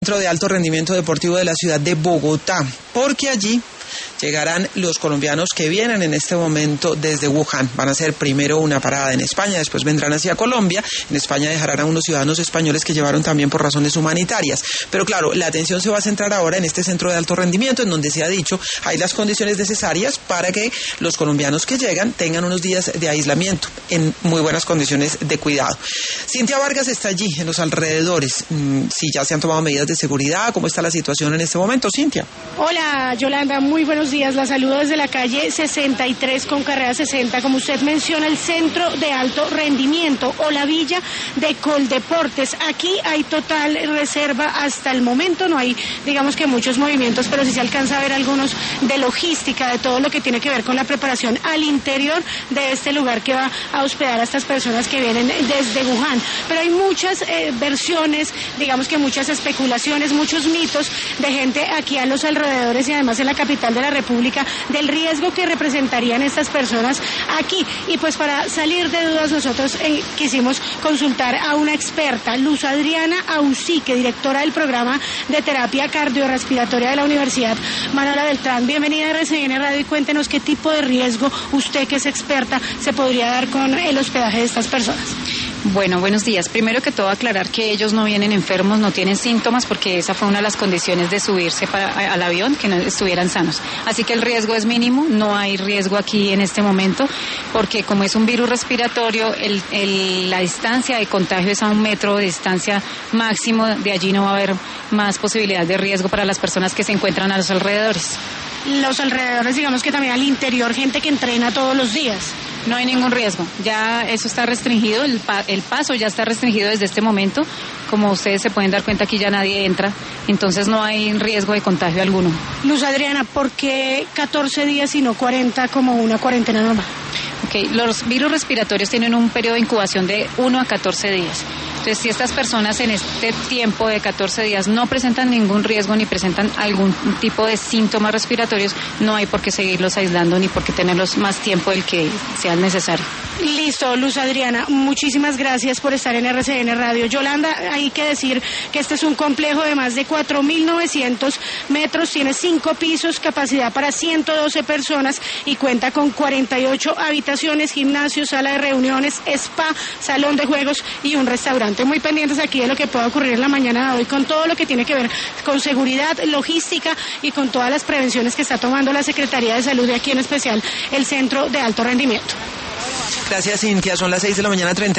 Centro de Alto Rendimiento Deportivo de la ciudad de Bogotá, porque allí llegarán los colombianos que vienen en este momento desde Wuhan. Van a hacer primero una parada en España, después vendrán hacia Colombia. En España dejarán a unos ciudadanos españoles que llevaron también por razones humanitarias. Pero claro, la atención se va a centrar ahora en este centro de alto rendimiento, en donde se ha dicho hay las condiciones necesarias para que los colombianos que llegan tengan unos días de aislamiento en muy buenas condiciones de cuidado. Cintia Vargas está allí, en los alrededores. Si ya se han tomado medidas de seguridad, ¿cómo está la situación en este momento, Cintia? Hola, Yolanda, muy buenos días. La saludo desde la calle 63 con carrera 60. Como usted menciona, el Centro de Alto Rendimiento o la Villa de Coldeportes. Aquí hay total reserva hasta el momento. No hay, digamos que muchos movimientos, pero sí se alcanza a ver algunos de logística, de todo lo que tiene que ver con la preparación al interior de este lugar que va a hospedar a estas personas que vienen desde Wuhan. Pero hay muchas versiones, digamos que muchas especulaciones, muchos mitos de gente aquí a los alrededores y además en la capital de la República del riesgo que representarían estas personas aquí. Y pues para salir de dudas nosotros quisimos consultar a una experta, Luz Adriana Ausique, directora del programa de terapia cardiorrespiratoria de la Universidad Manuela Beltrán. Bienvenida a RCN Radio y cuéntenos qué tipo de riesgo usted, que es experta, se podría dar con el hospedaje de estas personas. Bueno, buenos días. Primero que todo aclarar que ellos no vienen enfermos, no tienen síntomas, porque esa fue una de las condiciones de subirse al avión, que no estuvieran sanos. Así que el riesgo es mínimo, no hay riesgo aquí en este momento, porque como es un virus respiratorio, la distancia de contagio es a 1 metro de distancia máximo, de allí no va a haber más posibilidad de riesgo para las personas que se encuentran a los alrededores. Los alrededores, digamos que también al interior, gente que entrena todos los días. No hay ningún riesgo, ya eso está restringido, el paso ya está restringido desde este momento. Como ustedes se pueden dar cuenta, aquí ya nadie entra, entonces no hay riesgo de contagio alguno. Luz Adriana, ¿por qué 14 días y no 40 como una cuarentena normal? Okay, los virus respiratorios tienen un periodo de incubación de 1 a 14 días. Entonces, si estas personas en este tiempo de 14 días no presentan ningún riesgo ni presentan algún tipo de síntomas respiratorios, no hay por qué seguirlos aislando ni por qué tenerlos más tiempo del que sea necesario. Listo, Luz Adriana, muchísimas gracias por estar en RCN Radio. Yolanda, hay que decir que este es un complejo de más de 4.900 metros, tiene 5 pisos, capacidad para 112 personas y cuenta con 48 habitaciones, gimnasio, sala de reuniones, spa, salón de juegos y un restaurante. Muy pendientes aquí de lo que pueda ocurrir en la mañana de hoy con todo lo que tiene que ver con seguridad, logística y con todas las prevenciones que está tomando la Secretaría de Salud y aquí en especial el Centro de Alto Rendimiento. Gracias, Cintia. Son las 6 de la mañana, 30.